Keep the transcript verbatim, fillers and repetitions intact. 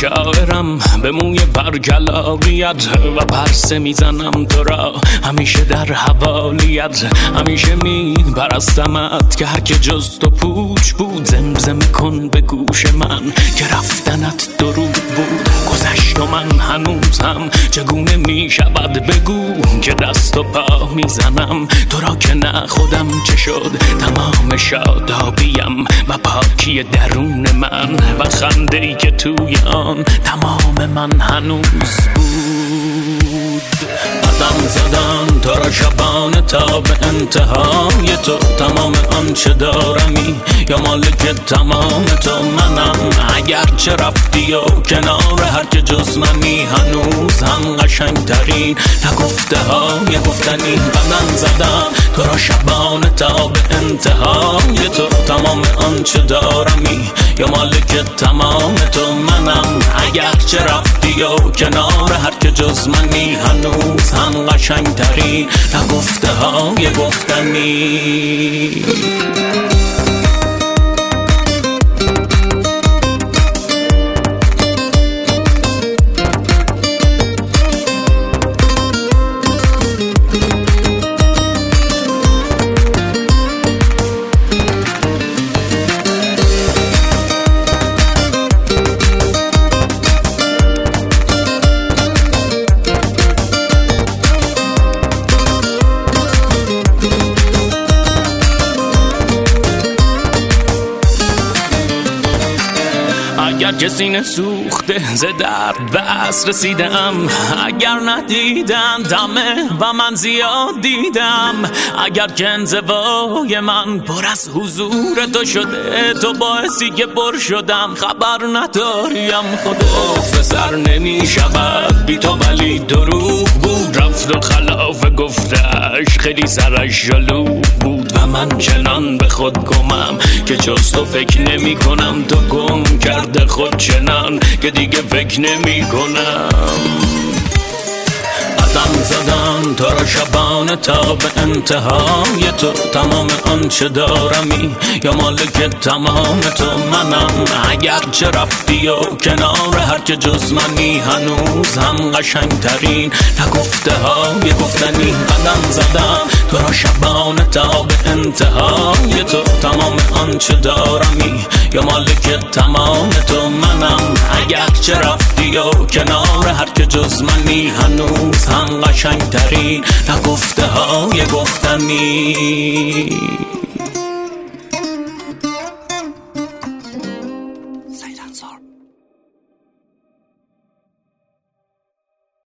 شاعرم به موی برگلاریت و پرسه میزنم تو را همیشه در حوالیت. همیشه می پرستمت که هر که جز تو پوچ بود. زمزمه کن به گوش من که رفتنت درود بود. گذشت و من هنوزم چگونه می شود بگو که دست و پا میزنم تو را که نه خودم چه شد. تمام شادابیم و پاکی درون من و خنده‌ای که توی آن تمام من هنوز بود. قدم زدن تو را شبانه تا به انتهای تو. تمام آنچه دارمی یا مالک تمام تو منم. اگر چه رفتی و کنار هر که جز منی هنوز هم قشنگ ترین نگفته های گفتنی. قدم زدم تو را شبانه تا به انتهای تو. تمام آنچه دارمی یا مالک تمام تو منم. اگر چه رفتی و کنار هر که جز منی هنوز هم قشنگ ترین نگفته های گفتنی. اگر کسی نسوخته ز درد بس رسیدم. اگر ندیدن دمه و من زیاد دیدم. اگر که انزوای من پر از حضور تو شده تو باعثی که پر شدم خبر نداریم. خدا سر نمی شود بی تو ولی دروغ بود. رفت و خلاف گفتش خیلی سرش جلو بود و من چنان به خود گمم که جز تو فکر نمی کنم. تو گم کرده خود چنان که دیگه فکر نمی کنم. قدم زدن تو را شبانه تا به انتهای تو. تمام آنچه دارمی یا مالک تمام تو منم. اگر چه رفتی و کنار هر که جز منی هنوز هم قشنگ ترین نگفته های گفتنی. قدم زدم تو را شبانه تا به انتهای تو. تمام آنچه دارمی یا مالک تمام تو منم. اگر چه رفتی و کنار هر که جز منی هنوز هم قشنگ ترین نگفته های گفتنی.